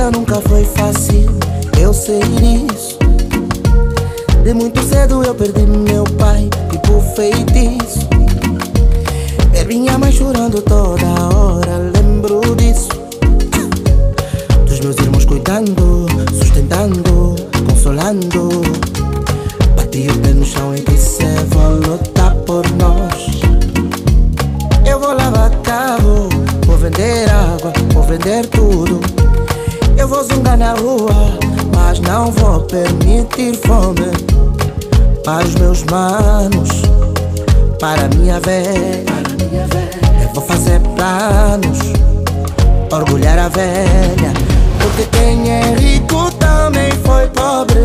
vida nunca foi fácil, eu sei disso. De muito cedo eu perdi meu pai e por feitiço. Ver minha mãe chorando toda hora, lembro disso. Dos meus irmãos cuidando, sustentando, consolando. Bati o pé no chão e disse: vou lutar por nós. Eu vou lavar carro, vou vender água, vou vender tudo. Eu vou zungar na rua, mas não vou permitir fome. Para os meus manos, para a minha velha, eu vou fazer planos, orgulhar a velha. Porque quem é rico também foi pobre.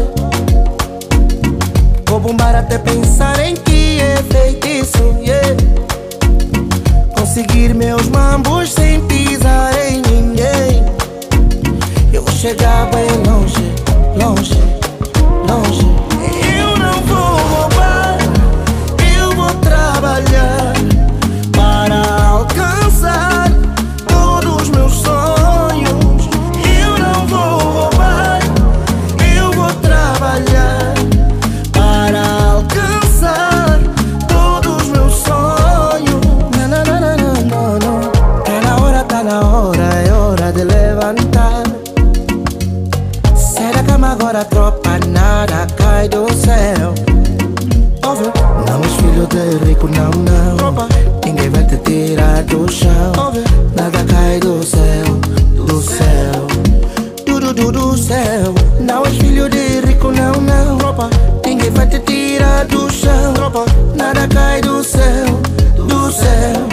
Vou bombar até pensar em que é feitiço, yeah. Conseguir meus mambos sem pisar em ninguém. Eu vou chegar bem longe, longe, longe. Eu não vou roubar, eu vou trabalhar para alcançar todos os meus sonhos. Eu não vou roubar, eu vou trabalhar para alcançar todos os meus sonhos. Não, não, não, não, não, não. Tá na hora, é hora de levantar. Sai da cama agora, tropa, nada cai do céu. Ouve? Não és filho de rico, não, não. Ninguém vai te tirar do chão. Nada cai do céu, do céu, do céu. Não és filho de rico, não, não. Ninguém vai te tirar do chão. Nada cai do céu, do céu.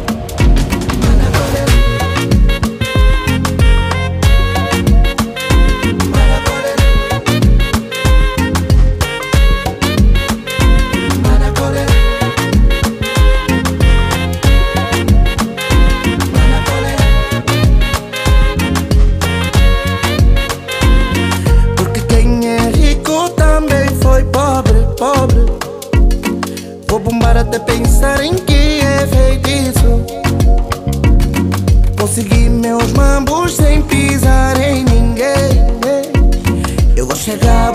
Vou bombar até pensar em que é feitiço. Conseguir meus mambos sem pisar em ninguém. Eu vou chegar